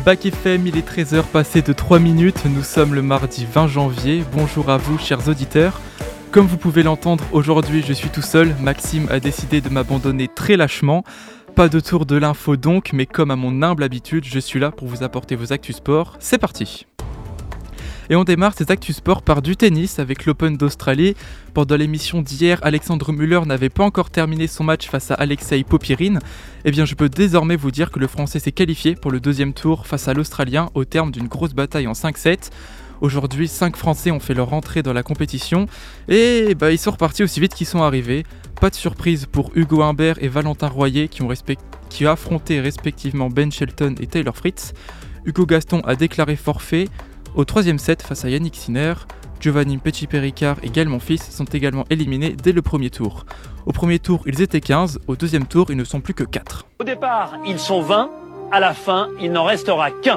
Bac FM, il est 13h passé de 3 minutes, nous sommes le mardi 20 janvier, bonjour à vous chers auditeurs. Comme vous pouvez l'entendre, aujourd'hui je suis tout seul, Maxime a décidé de m'abandonner très lâchement. Pas de tour de l'info donc, mais comme à mon humble habitude, je suis là pour vous apporter vos actus sport, c'est parti. Et on démarre ces actus sport par du tennis avec l'Open d'Australie. Pendant l'émission d'hier, Alexandre Müller n'avait pas encore terminé son match face à Alexei Popyrin. Eh bien, je peux désormais vous dire que le Français s'est qualifié pour le deuxième tour face à l'Australien au terme d'une grosse bataille en 5-7. Aujourd'hui, 5 Français ont fait leur entrée dans la compétition et ils sont repartis aussi vite qu'ils sont arrivés. Pas de surprise pour Hugo Humbert et Valentin Royer qui ont affronté respectivement Ben Shelton et Taylor Fritz. Hugo Gaston a déclaré forfait au troisième set face à Yannick Sinner. Giovanni Pesci-Péricard et Gaël Monfils sont également éliminés dès le premier tour. Au premier tour, ils étaient 15, au deuxième tour, ils ne sont plus que 4. Au départ, ils sont 20, à la fin, il n'en restera qu'un.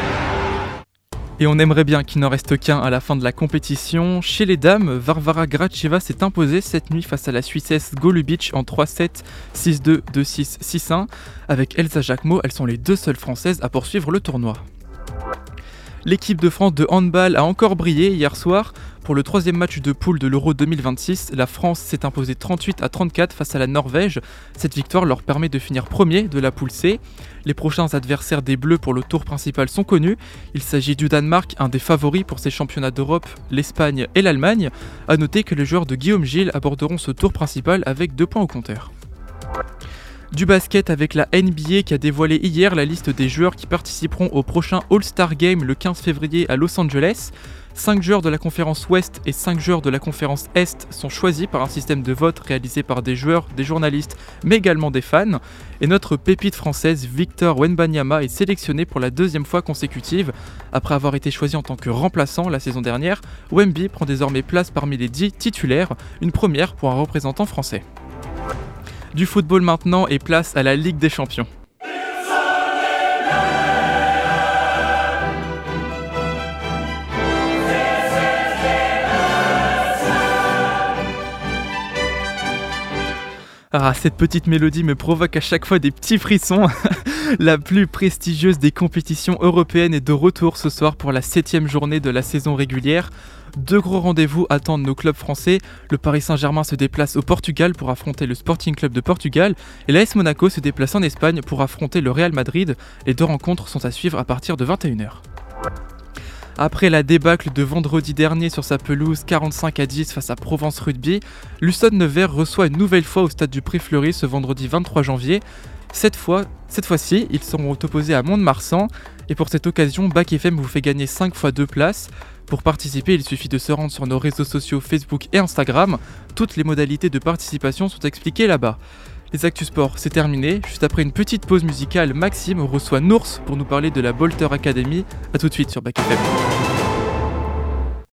Et on aimerait bien qu'il n'en reste qu'un à la fin de la compétition. Chez les dames, Varvara Gracheva s'est imposée cette nuit face à la Suissesse Golubic en 3-7, 6-2, 2-6, 6-1. Avec Elsa Jacquemot, elles sont les deux seules françaises à poursuivre le tournoi. L'équipe de France de handball a encore brillé hier soir. Pour le troisième match de poule de l'Euro 2026, la France s'est imposée 38-34 face à la Norvège. Cette victoire leur permet de finir premier de la poule C. Les prochains adversaires des Bleus pour le tour principal sont connus. Il s'agit du Danemark, un des favoris pour ces championnats d'Europe, l'Espagne et l'Allemagne. A noter que les joueurs de Guillaume Gilles aborderont ce tour principal avec 2 points au compteur. Du basket avec la NBA qui a dévoilé hier la liste des joueurs qui participeront au prochain All-Star Game le 15 février à Los Angeles. 5 joueurs de la conférence Ouest et 5 joueurs de la conférence Est sont choisis par un système de vote réalisé par des joueurs, des journalistes, mais également des fans. Et notre pépite française Victor Wembanyama est sélectionné pour la deuxième fois consécutive. Après avoir été choisi en tant que remplaçant la saison dernière, Wemby prend désormais place parmi les 10 titulaires, une première pour un représentant français. Du football maintenant et place à la Ligue des Champions. Ah, cette petite mélodie me provoque à chaque fois des petits frissons. La plus prestigieuse des compétitions européennes est de retour ce soir pour la 7e journée de la saison régulière. 2 gros rendez-vous attendent nos clubs français. Le Paris Saint-Germain se déplace au Portugal pour affronter le Sporting Club de Portugal et l'AS Monaco se déplace en Espagne pour affronter le Real Madrid. Les 2 rencontres sont à suivre à partir de 21h. Après la débâcle de vendredi dernier sur sa pelouse 45-10 face à Provence Rugby, l'Usson Nevers reçoit une nouvelle fois au stade du Pré-Fleury ce vendredi 23 janvier. Cette fois-ci, ils seront opposés à Mont-de-Marsan et pour cette occasion, Bac FM vous fait gagner 5 fois 2 places. Pour participer, il suffit de se rendre sur nos réseaux sociaux Facebook et Instagram. Toutes les modalités de participation sont expliquées là-bas. Les Actus Sport, c'est terminé. Juste après une petite pause musicale, Maxime reçoit Nours pour nous parler de la Bolter Academy. A tout de suite sur Bac FM.